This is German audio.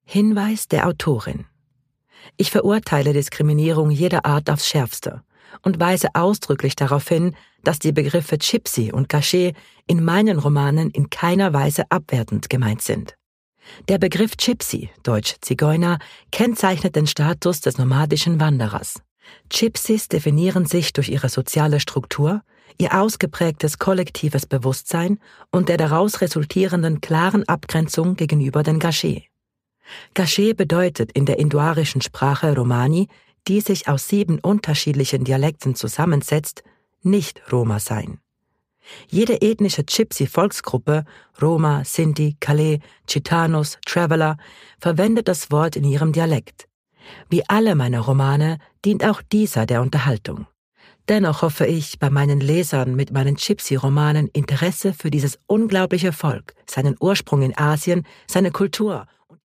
Hinweis der Autorin: Ich verurteile Diskriminierung jeder Art aufs Schärfste und weise ausdrücklich darauf hin, dass die Begriffe Gypsy und Caché in meinen Romanen in keiner Weise abwertend gemeint sind. Der Begriff Gypsy, deutsch Zigeuner, kennzeichnet den Status des nomadischen Wanderers. Gypsies definieren sich durch ihre soziale Struktur, ihr ausgeprägtes kollektives Bewusstsein und der daraus resultierenden klaren Abgrenzung gegenüber den Caché. Caché bedeutet in der indoarischen Sprache Romani, die sich aus 7 unterschiedlichen Dialekten zusammensetzt, nicht Roma sein. Jede ethnische Gypsy-Volksgruppe, Roma, Sinti, Kalé, Gitanos, Traveler, verwendet das Wort in ihrem Dialekt. Wie alle meine Romane dient auch dieser der Unterhaltung. Dennoch hoffe ich, bei meinen Lesern mit meinen Gypsy-Romanen Interesse für dieses unglaubliche Volk, seinen Ursprung in Asien, seine Kultur